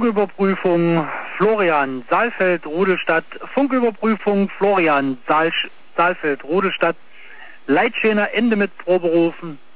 Funküberprüfung Florian Saalfeld, Rudelstadt. Funküberprüfung Florian Saalfeld, Rudelstadt. Leitschäner Ende mit Proberufen.